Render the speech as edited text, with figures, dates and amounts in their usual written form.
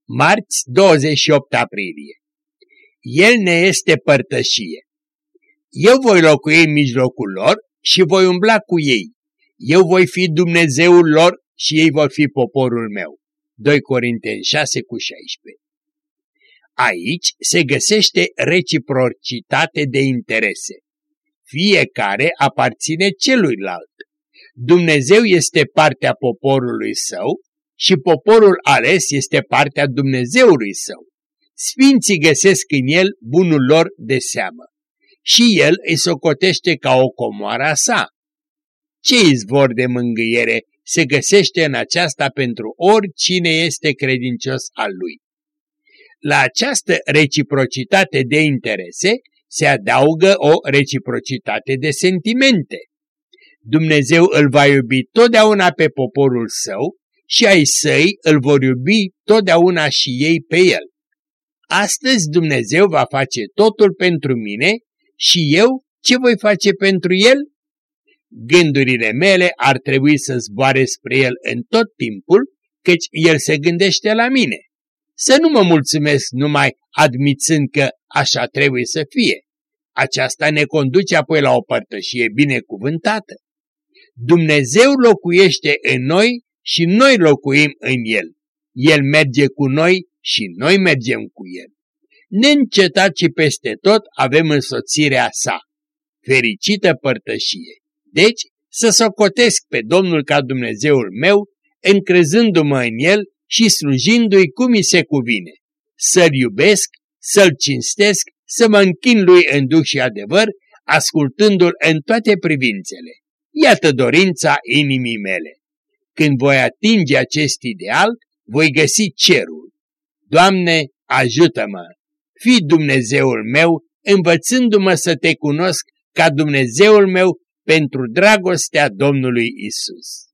Marți, 28 aprilie. El ne este părtășie. Eu voi locui în mijlocul lor și voi umbla cu ei. Eu voi fi Dumnezeul lor și ei vor fi poporul meu. 2 Corinteni 6:16. Aici se găsește reciprocitate de interese. Fiecare aparține celuilalt. Dumnezeu este partea poporului său și poporul ales este partea Dumnezeului său. Sfinții găsesc în el bunul lor de seamă și el îi socotește ca o comoară a sa. Ce izvor de mângâiere se găsește în aceasta pentru oricine este credincios al lui? La această reciprocitate de interese se adaugă o reciprocitate de sentimente. Dumnezeu îl va iubi totdeauna pe poporul său și ai săi îl vor iubi totdeauna și ei pe el. Astăzi Dumnezeu va face totul pentru mine și eu ce voi face pentru el? Gândurile mele ar trebui să zboare spre el în tot timpul, căci el se gândește la mine. Să nu mă mulțumesc numai admițând că așa trebuie să fie. Aceasta ne conduce apoi la o părtășie binecuvântată. Dumnezeu locuiește în noi și noi locuim în el. El merge cu noi și noi mergem cu el. Neîncetat și peste tot avem însoțirea sa. Fericită părtășie! Deci să socotesc pe Domnul ca Dumnezeul meu, încrezându-mă în el și slujindu-i cum mi se cuvine. Să-l iubesc, să-l cinstesc, să mă închin lui în duh și adevăr, ascultându-l în toate privințele. Iată dorința inimii mele. Când voi atinge acest ideal, voi găsi cerul. Doamne, ajută-mă! Fii Dumnezeul meu, învățându-mă să te cunosc ca Dumnezeul meu pentru dragostea Domnului Isus.